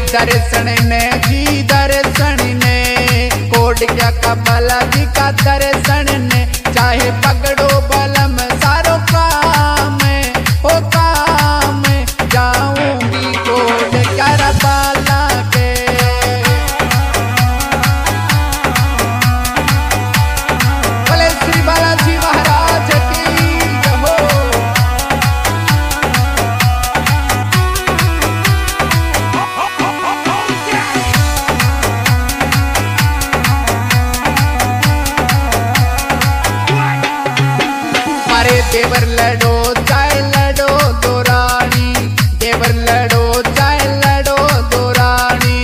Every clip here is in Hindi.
दर्शन ने जी दर्शन ने, कोट क्या का बालाजी का दर्शन ने, चाहे पकड़ो बलम सारो काम हो काम, जाऊंगी कोट कर बाला के। बोले श्री बालाजी महाराज की हो। अरे देवर लड़ो चाहे लड़ो दो रानी, देवर लड़ो चाहे लड़ो दो रानी।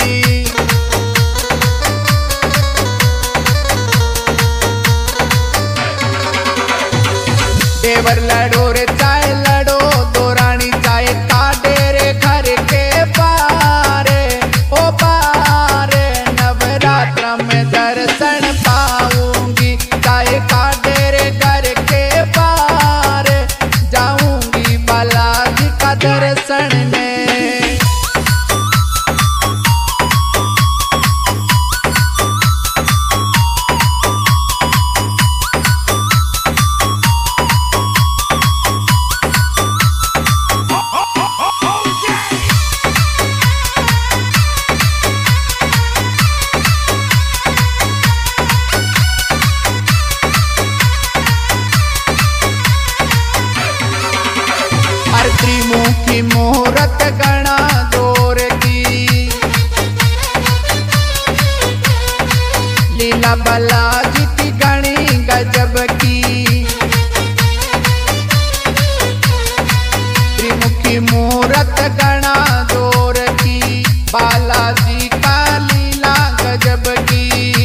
देवर लड़ो रे चाहे लड़ो दो रानी, चाहे काटे रे घर के पारे ओ पारे, नवरात्र में दर्शन पाऊंगी, चाहे काटे रे घर के पारे, जाऊंगी बालाजी का दर्शन ने। त्रिमुखी मुहूर्त गणा जोर की, लीला बालाजी की गणी गजब की। त्रिमुखी मुहूर्त गणा जोर की, बालाजी का लीला गजब की।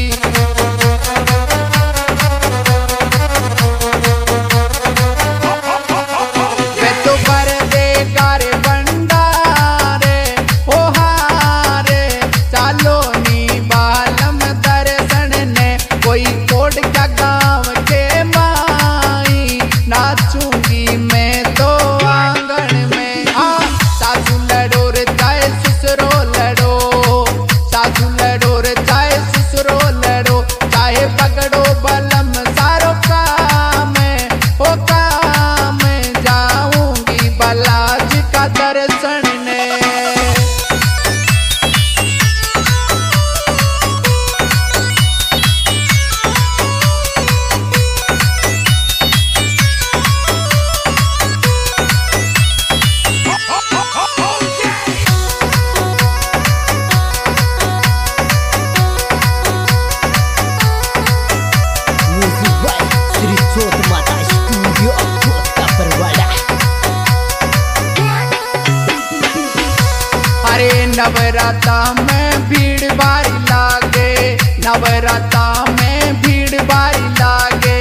अरे नवराता में भीड़ भारी लागे, नवराता में भीड़ भारी लागे।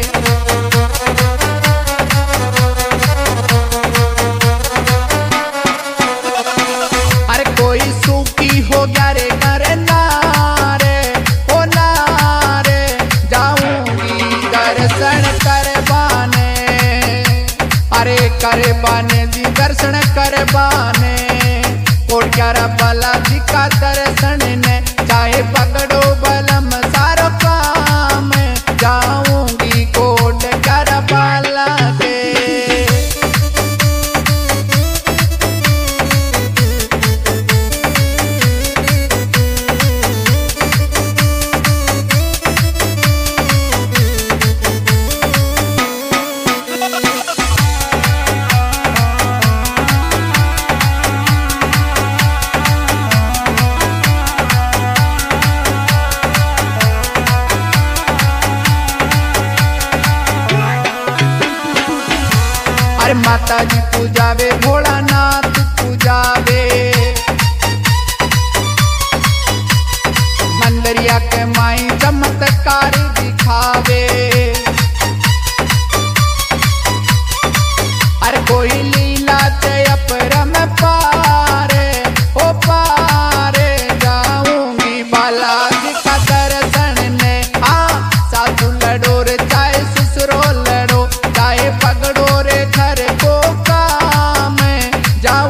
अरे कोई सूखी हो गया रे घर नारे ओ नारे, जाऊंगी दर्शन करवाने। अरे करवाने जी दर्शन करवाने, कोट क्यारा बालाजी का दर्शन ने, चाहे पकड़ो बलम सारो काम, जाऊंगी कोट क्यारा बाला के। अरे माता जी पूजावे, भोलानाथ पूजावे, मंदरिया के माई चमत्कार दिखावे। अरे कोई लीला से अपरम पारे ओ पारे, जाऊंगी बालाजी का दर्शन ने। सासू लड़ो रे चाहे ससुरो लड़ो, चाहे पकड़ो रे घर को काम, जाओ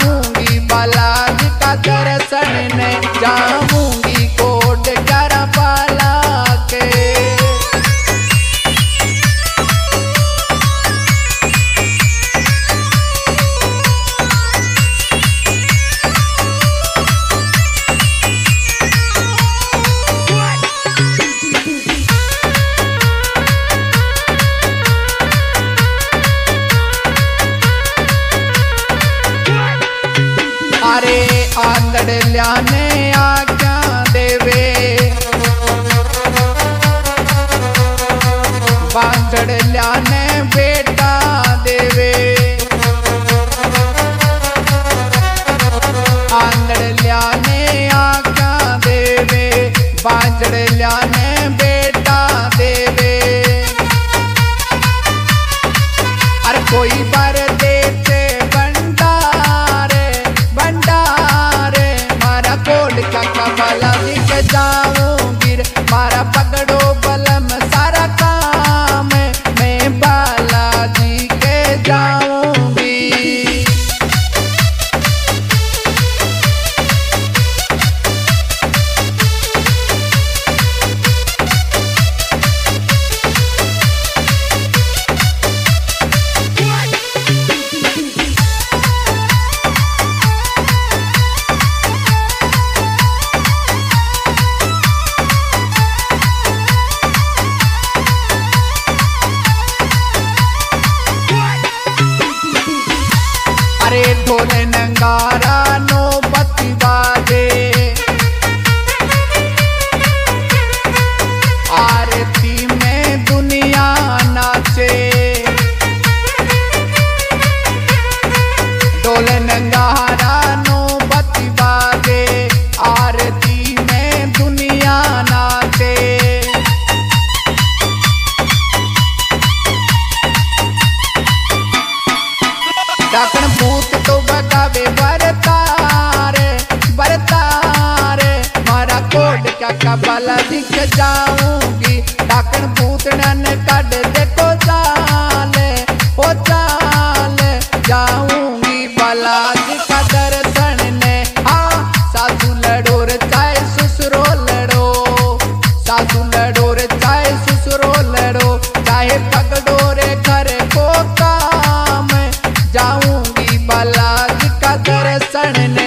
अरे आंदड़ ल्याने आज्ञा देवे, बांदड़ ल्याने बेटा देवे, आंदड़ ल्याने आज्ञा देवे, बांदड़ ल्याने बेटा देवे। अरे कोई बार देते भंडारे भंडारे, मारा कोड का कमला दिख जाऊंगी, मारा पकड़ो बलम सारा काम, मैं बालाजी के जाऊंगी। अरे ढोल नगारा नौबती बाजे, आरती में दुनिया नाचे, ढोल नगारा नौबती बाजे, आरती में दुनिया नाचे। डाकण भूत तो बगावे बरतारे बरतारे, मारा कोड क्या कबला दिख जाऊंगी, डाकण भूत नन कड देखो चाले ओ चाले जाऊंगी, बालाजी का दर्शन ने। हाँ सासू लड़ो रे चाहे ससुरो लड़ो, सासू लड़ो रे चाहे ससुरो लड़ो, चाहे पकड़ो रे घर को काम, जाऊंगी बालाजी का दर्शन ने।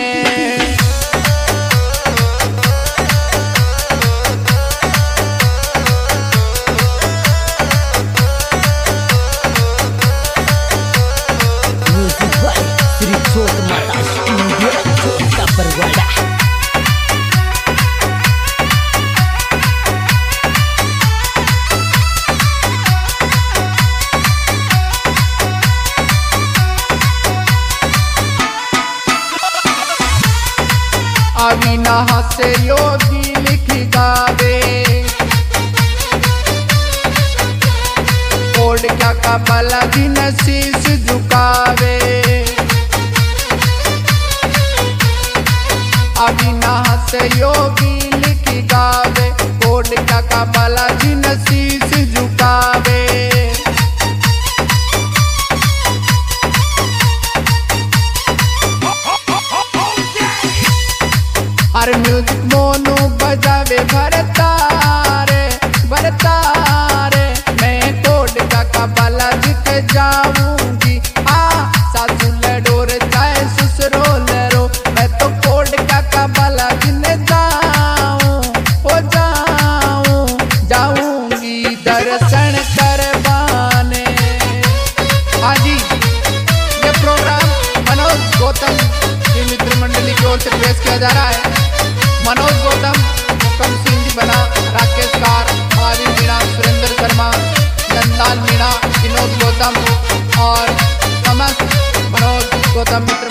Music by Sri Jot Mata Studio Jota Berwada। Avinash से योगी लिख गावे, कोड क्या कबला दिन शीश झुकावे, अविनाश से योगी लिख गावे, कोड क्या कबला दिन शीश झुकावे। अरे म्यूजिक मोनू बजावे भरतारे भरतारे, मैं कोड का कबला दिख जाऊंगी। सासू लड़ो रे चाहे ससुरो लड़ो, मैं तो कोड का कबला दिन जाऊं ओ जाऊं, जाऊंगी दर्शन करवाने। हाँ जी, ये प्रोग्राम मनोज गौतम जी मित्र मंडली की ओर से पेश किया जा रहा है। मनोज गौतम, मुकम सिंह जी बना, राकेश कार, महावीर मीणा, सुरेंद्र शर्मा, नंदलाल मीणा, विनोद गौतम और समस्त मनोज गौतम मित्र